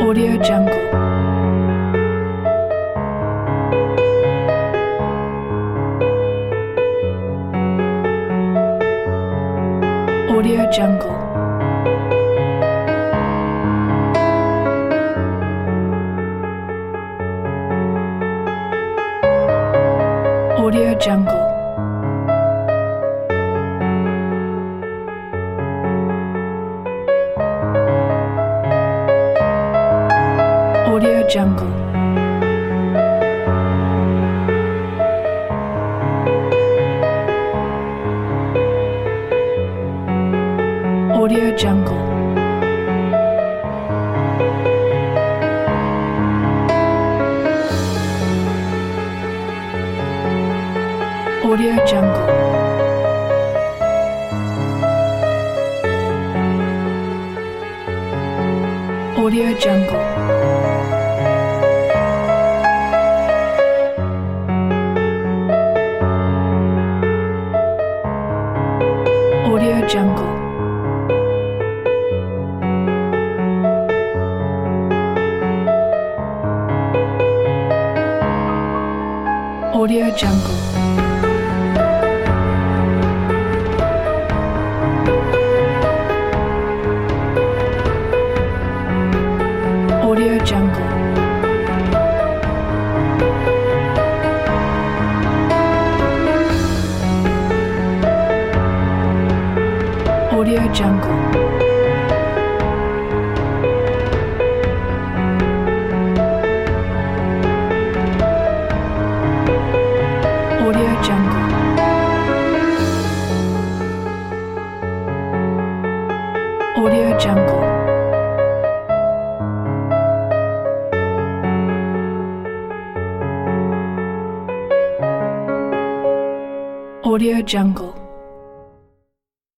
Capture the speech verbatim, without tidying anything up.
Audio Jungle. Audio Jungle. Audio Jungle. Audio Jungle. Audio Jungle. Audio Jungle. Audio Jungle. Audio Jungle. Audio Jungle. Audio Jungle. Audio Jungle. Audio Jungle. Audio Jungle. Audio Jungle.